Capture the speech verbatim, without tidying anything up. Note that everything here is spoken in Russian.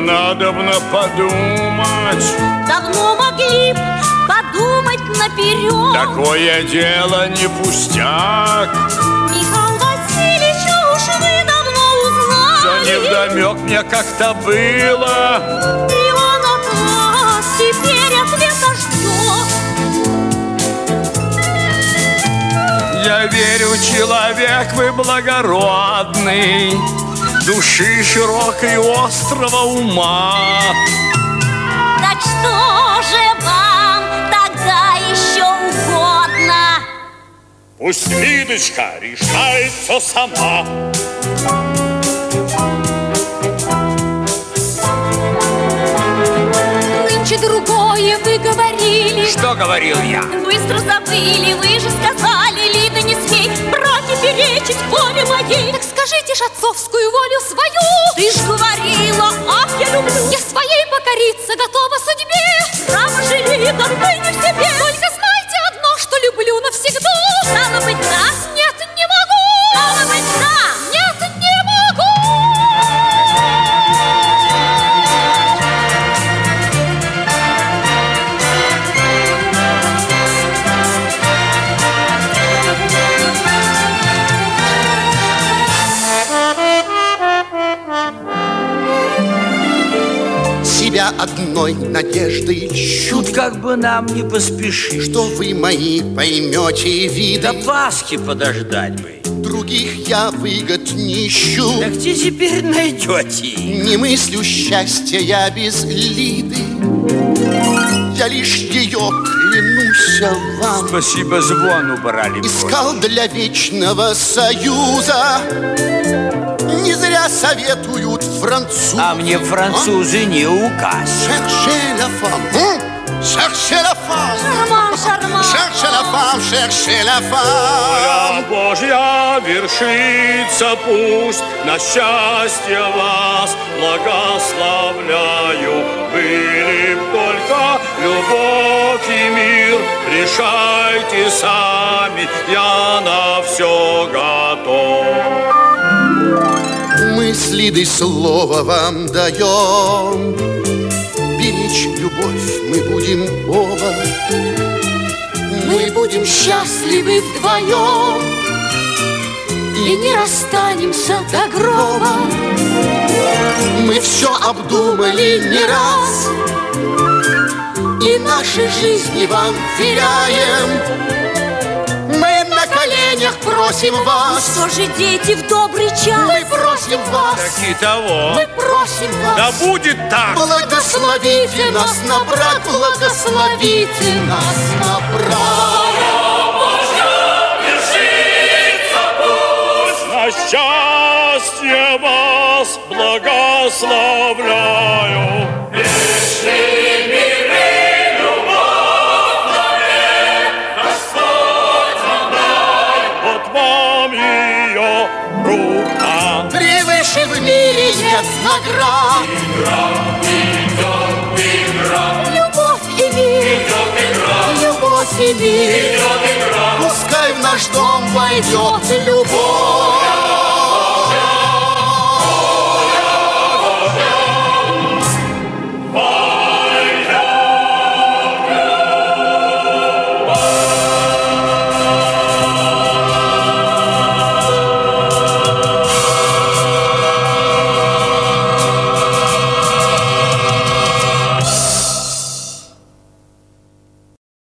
надобно подумать. Давно могли б подумать наперед. Такое дело не пустяк. Михаил Васильевич, уж вы давно узнали. Все невдомек мне как-то было. Иван от вас теперь ответа ждет. Я верю, человек вы благородный, души широкой, острого ума. Так что же вам тогда еще угодно? Пусть Лидочка решается сама. Нынче другое вы говорили. Что говорил я? Быстро забыли, вы же сказали, Лида, не смей браке перечить воле моей. Так скажите ж отцовскую волю свою. Ты ж говорила, ах, я люблю. Я своей покориться готова судьбе. Право же, Лида, вы не в себе. Только знайте одно, что люблю навсегда. Стало быть, да? Нет, не могу. Стало быть, да? Нет, не могу. Себя одной надеждой льщу. Тут как бы нам не поспешить. Что вы мои поймете виды. До Пасхи подождать бы. Других я выгод не ищу. Да где теперь найдете? Не мыслю счастья я без Лиды. Я лишь ее, клянусь вам, Спасибо, звон убрали. искал для вечного союза. Не зря советуют французы. А мне французы не указ. Cherchez la femme, cherchez la femme, Шарман, шарман. cherchez la femme, cherchez la femme. Воля Божья вершится пусть, на счастье вас благословляю. Были б только любовь и мир, решайте сами, я на все готов. Мы с Лидой слово вам даем. Беречь любовь мы будем оба. Мы будем счастливы вдвоем и не расстанемся до гроба. Мы все обдумали не раз и наши жизни вам веряем. Мы на коленях просим вас. Что же, дети, в добрый час? Мы просим вас. И того. Мы просим вас. Да будет так. Благословите нас на брак, благословите нас на брак. На счастье вас благословляю. Вечный мир и любовь навек Господь вам дай. Вот вам ее рука. Превыше в мире нет наград. Игра, идет игра. Любовь и мир. Идет игра. Любовь и мир. Идет игра. Пускай в наш дом войдет любовь.